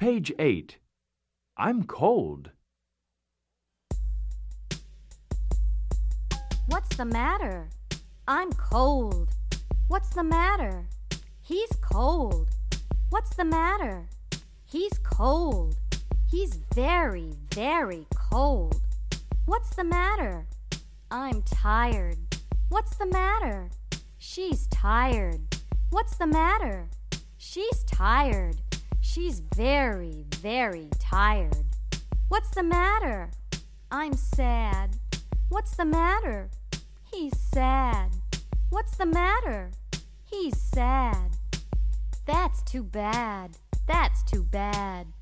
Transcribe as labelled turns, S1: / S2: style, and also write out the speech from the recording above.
S1: Page 8. I'm cold.
S2: What's the matter? I'm cold. What's the matter? He's cold. What's the matter? He's cold. He's very, very cold. What's the matter? I'm tired. What's the matter? She's tired. What's the matter? She's tired. She's very, very tired. What's the matter? I'm sad. What's the matter? He's sad. What's the matter? He's sad. That's too bad. That's too bad.